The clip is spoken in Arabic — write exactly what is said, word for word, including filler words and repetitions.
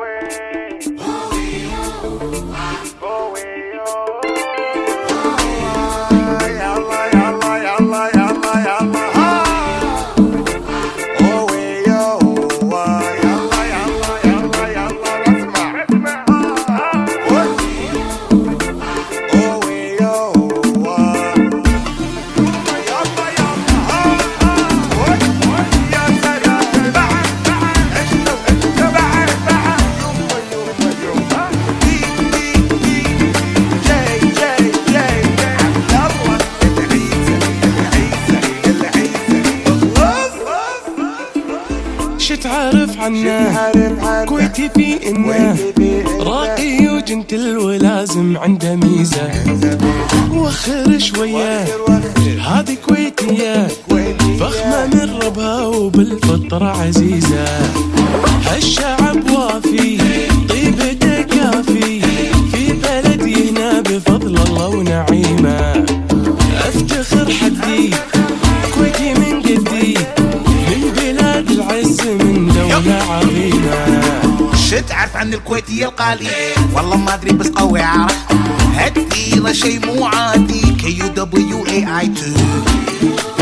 تعرف عنه كويتي في إنه راقي وجنتل ولازم عنده ميزة. وخر شوية هذه كويتية فخمة من ربها وبالفطرة عزيزة. هالشعب وافي طيبته كافي في بلدي هنا بفضل الله ونعيمه. افتخر حدي كويتي من قدي من بلاد العز من دولة عظيمة. شو تعرف عن الكويتية القالي؟ والله ما ادري بس قوي عرف هالثقيلة شي مو عادي. كيو دبليو اي اي تو